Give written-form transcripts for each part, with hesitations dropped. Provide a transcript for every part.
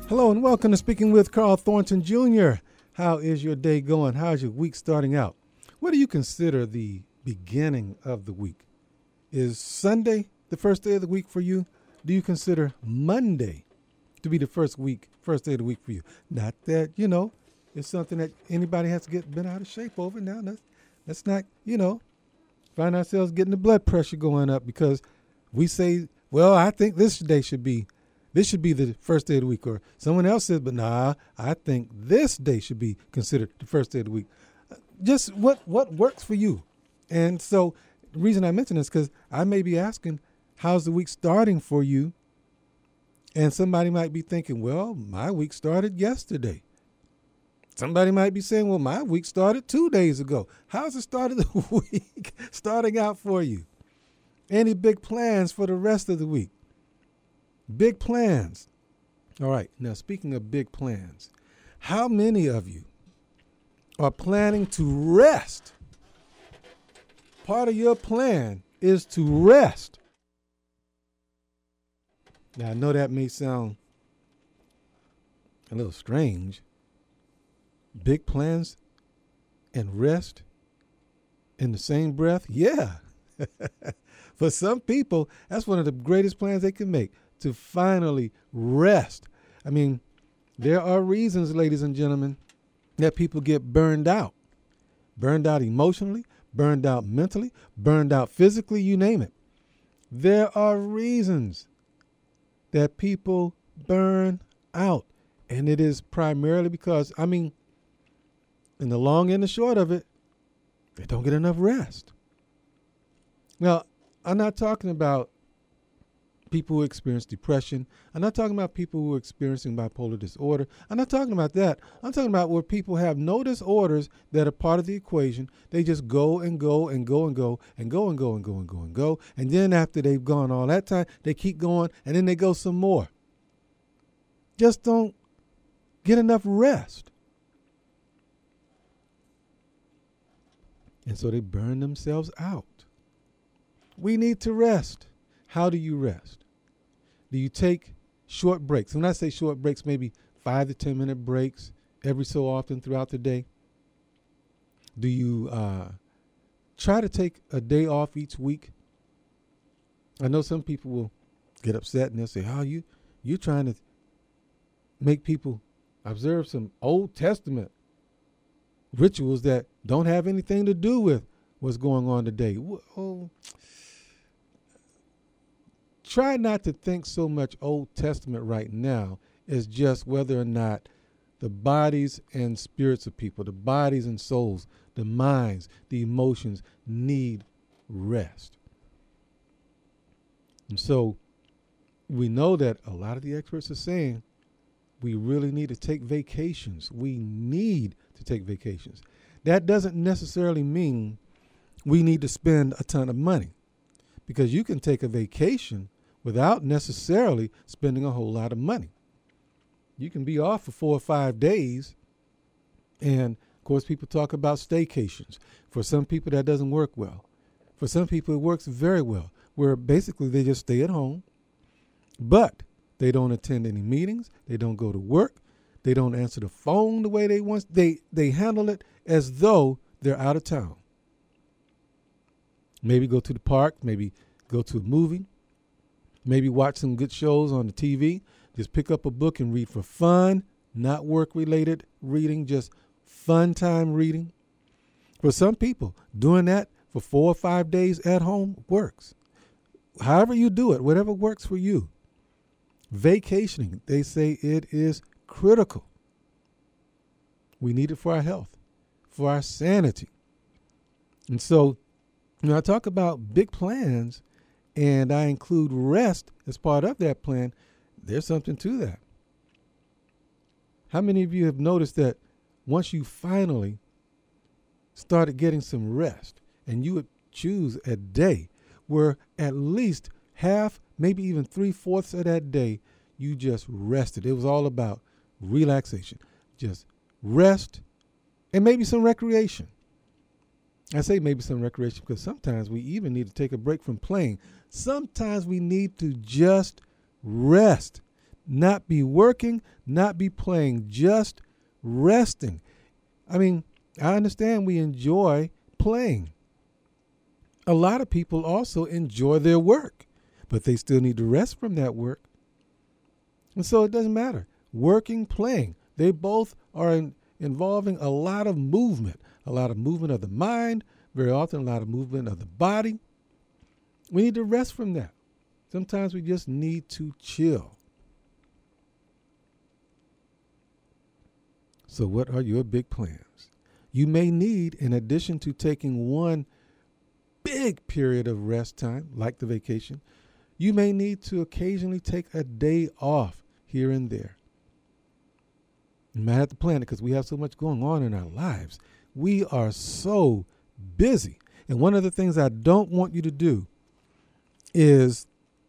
Hello and welcome to Speaking with Carl Thornton Jr. How is your day going? How's your week starting out? What do you consider the beginning of the week? Is Sunday the first day of the week for you? Do you consider Monday to be the first day of the week for you? Not that, it's something that anybody has to get bent out of shape over. Now, let's not, find ourselves getting the blood pressure going up because we say, well, I think this should be the first day of the week. Or someone else says, but nah, I think this day should be considered the first day of the week. Just what works for you. And so the reason I mention this is because I may be asking, how's the week starting for you? And somebody might be thinking, well, my week started yesterday. Somebody might be saying, well, my week started 2 days ago. How's the start of the week starting out for you? Any big plans for the rest of the week? Big plans. All right. Now, speaking of big plans, how many of you are planning to rest? Part of your plan is to rest. Now, I know that may sound a little strange. Big plans and rest in the same breath? Yeah. For some people, that's one of the greatest plans they can make, to finally rest. I mean, there are reasons, ladies and gentlemen, that people get burned out. Burned out emotionally, burned out mentally, burned out physically, you name it. There are reasons that people burn out. And it is primarily because, in the long and the short of it, they don't get enough rest. Now, I'm not talking about people who experience depression. I'm not talking about people who are experiencing bipolar disorder. I'm not talking about that. I'm talking about where people have no disorders that are part of the equation. They just go and go and go and go and go and go and go and go and go. And then after they've gone all that time, they keep going and then they go some more. Just don't get enough rest. And so they burn themselves out. We need to rest. How do you rest? Do you take short breaks? When I say short breaks, maybe 5 to 10 minute breaks every so often throughout the day. Do you try to take a day off each week? I know some people will get upset and they'll say, "Oh, you're trying to make people observe some Old Testament rituals that don't have anything to do with what's going on today." Oh, try not to think so much Old Testament right now as just whether or not the bodies and spirits of people, the bodies and souls, the minds, the emotions need rest. And so we know that a lot of the experts are saying we really need to take vacations. We need to take vacations. That doesn't necessarily mean we need to spend a ton of money, because you can take a vacation without necessarily spending a whole lot of money. You can be off for 4 or 5 days. And of course, people talk about staycations. For some people, that doesn't work well. For some people, it works very well, where basically they just stay at home, but they don't attend any meetings. They don't go to work. They don't answer the phone the way they want. They handle it as though they're out of town. Maybe go to the park, maybe go to a movie, maybe watch some good shows on the TV. Just pick up a book and read for fun, not work-related reading, just fun time reading. For some people, doing that for 4 or 5 days at home works. However you do it, whatever works for you. Vacationing, they say it is critical. We need it for our health, for our sanity. And so, when I talk about big plans and I include rest as part of that plan, there's something to that. How many of you have noticed that once you finally started getting some rest, and you would choose a day where at least half, maybe even 3/4 of that day, you just rested. It was all about relaxation, just rest, and maybe some recreation. I say maybe some recreation because sometimes we even need to take a break from playing. Sometimes we need to just rest. not be working, not be playing, just resting. I mean, I understand we enjoy playing. A lot of people also enjoy their work, but they still need to rest from that work. And so it doesn't matter. Working, playing, they both are involving a lot of movement of the mind, very often a lot of movement of the body. We need to rest from that. Sometimes we just need to chill. So what are your big plans? You may need, in addition to taking one big period of rest time, like the vacation, you may need to occasionally take a day off here and there. You might have to plan it because we have so much going on in our lives. We are so busy. And one of the things I don't want you to do is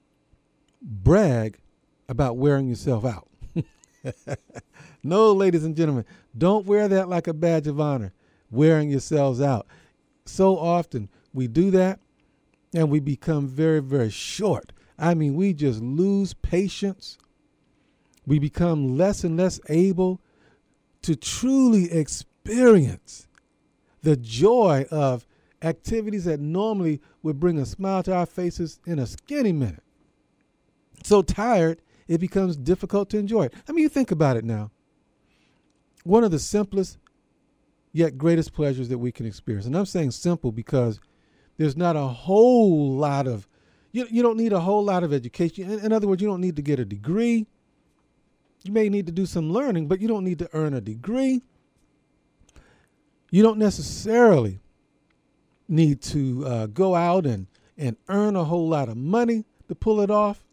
brag about wearing yourself out. No, ladies and gentlemen, don't wear that like a badge of honor, wearing yourselves out. So often we do that and we become very, very short. I mean, we just lose patience. We become less and less able to truly experience the joy of activities that normally would bring a smile to our faces in a skinny minute. So tired, it becomes difficult to enjoy it. I mean, you think about it now. One of the simplest yet greatest pleasures that we can experience. And I'm saying simple because there's not a whole lot of, you don't need a whole lot of education. In other words, you don't need to get a degree. You may need to do some learning, but you don't need to earn a degree. You don't necessarily need to go out and earn a whole lot of money to pull it off.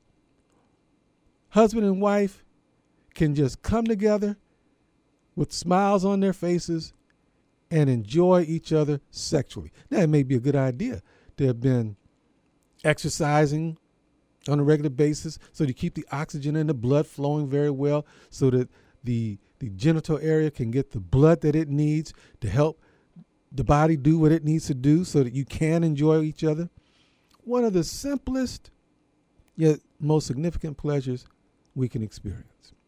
Husband and wife can just come together with smiles on their faces and enjoy each other sexually. Now, it may be a good idea to have been exercising on a regular basis so to keep the oxygen in the blood flowing very well so that the genital area can get the blood that it needs to help the body do what it needs to do so that you can enjoy each other. One of the simplest yet most significant pleasures we can experience.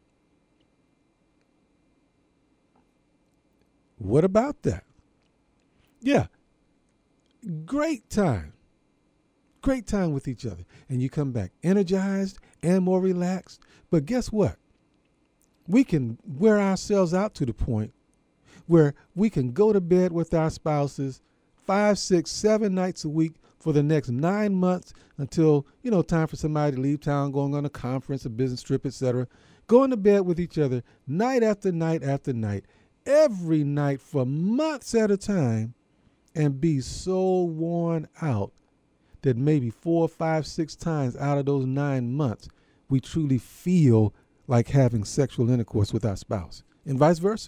What about that? Yeah, great time. Great time with each other. And you come back energized and more relaxed. But guess what? We can wear ourselves out to the point where we can go to bed with our spouses 5, 6, 7 nights a week for the next 9 months until, time for somebody to leave town, going on a conference, a business trip, etc. Going to bed with each other night after night after night, every night for months at a time, and be so worn out that maybe 4, 5, 6 times out of those 9 months, we truly feel like having sexual intercourse with our spouse, and vice versa.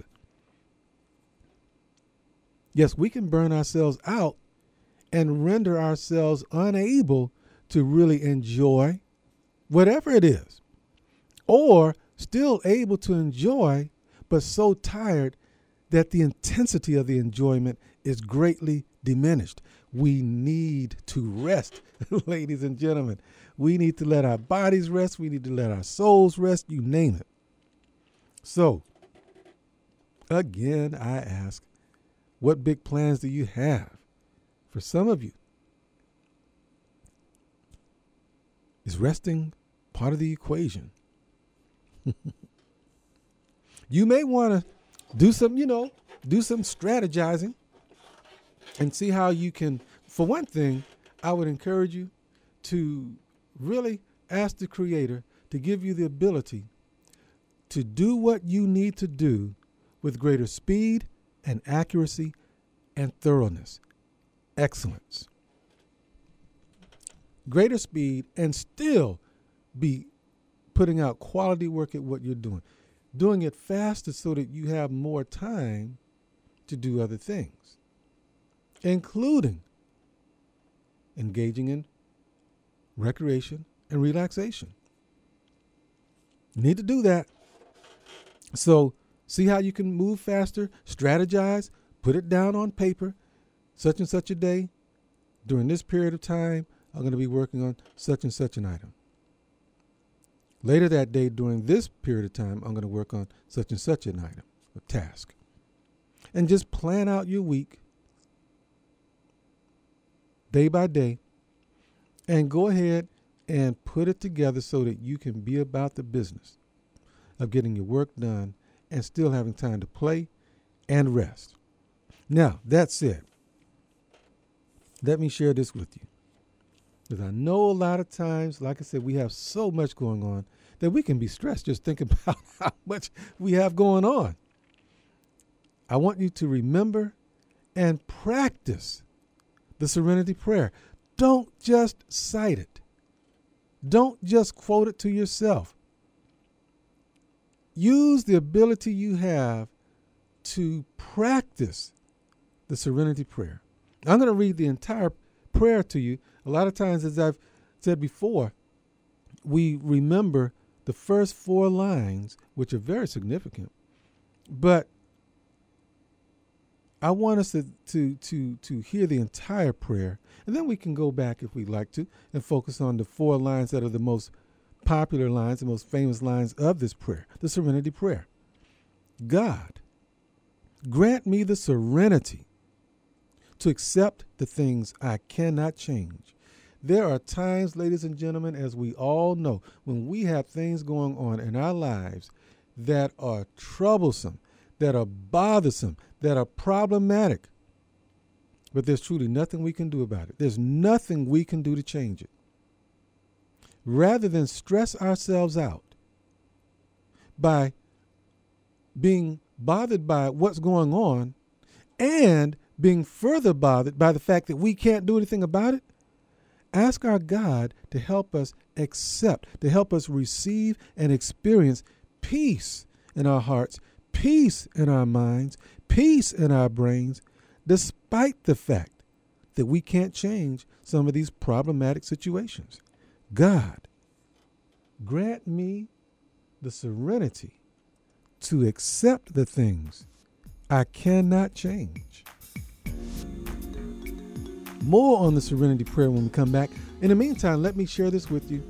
Yes, we can burn ourselves out and render ourselves unable to really enjoy whatever it is, or still able to enjoy, but so tired that the intensity of the enjoyment is greatly diminished. We need to rest, ladies and gentlemen. We need to let our bodies rest. We need to let our souls rest, you name it. So, again, I ask, what big plans do you have? For some of you, is resting part of the equation? You may want to do some strategizing and see how you can. For one thing, I would encourage you to really ask the Creator to give you the ability to do what you need to do with greater speed and accuracy and thoroughness. Excellence. Greater speed and still be putting out quality work at what you're doing. Doing it faster so that you have more time to do other things, including engaging in recreation and relaxation. You need to do that. So see how you can move faster, strategize, put it down on paper. Such and such a day, during this period of time, I'm going to be working on such and such an item. Later that day, during this period of time, I'm going to work on such and such an item, a task. And just plan out your week, day by day, and go ahead and put it together so that you can be about the business of getting your work done and still having time to play and rest. Now, that said, let me share this with you. Because I know a lot of times, like I said, we have so much going on that we can be stressed just thinking about how much we have going on. I want you to remember and practice the Serenity Prayer. Don't just cite it. Don't just quote it to yourself. Use the ability you have to practice the Serenity Prayer. I'm going to read the entire prayer to you. A lot of times, as I've said before, we remember the first 4 lines, which are very significant. But I want us to hear the entire prayer, and then we can go back, if we'd like to, and focus on the 4 lines that are the most popular lines, the most famous lines of this prayer, the Serenity Prayer. God, grant me the serenity to accept the things I cannot change. There are times, ladies and gentlemen, as we all know, when we have things going on in our lives that are troublesome, that are bothersome, that are problematic, but there's truly nothing we can do about it. There's nothing we can do to change it. Rather than stress ourselves out by being bothered by what's going on and being further bothered by the fact that we can't do anything about it, ask our God to help us accept, to help us receive and experience peace in our hearts, peace in our minds, peace in our brains, despite the fact that we can't change some of these problematic situations. God, grant me the serenity to accept the things I cannot change. More on the Serenity Prayer when we come back. In the meantime, let me share this with you.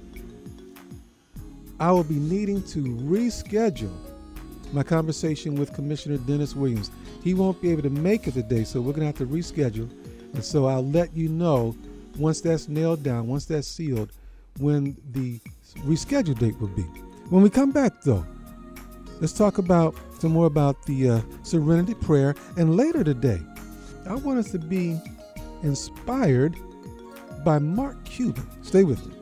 I will be needing to reschedule my conversation with Commissioner Dennis Williams. He won't be able to make it today, so we're going to have to reschedule. And so I'll let you know once that's nailed down, once that's sealed, when the rescheduled date will be. When we come back, though, let's talk about some more about the Serenity Prayer. And later today, I want us to be inspired by Mark Cuban. Stay with me.